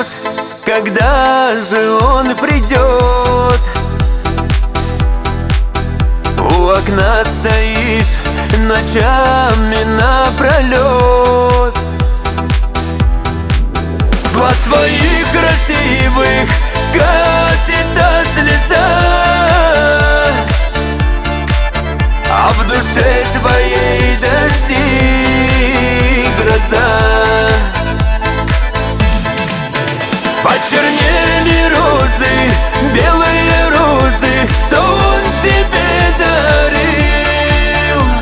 ждешь, когда же он придет? У окна стоишь ночами напролет. С глаз твоих красивых катится слеза, а в душе твоей дожди гроза. Почернели розы, белые розы, что он тебе дарил.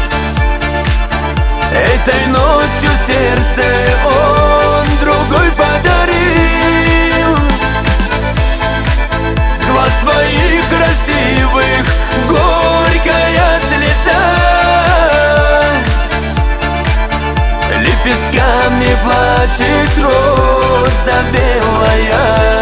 Этой ночью сердце он другой подарил. С глаз твоих красивых горькая слеза, лепестками плачет роза белая.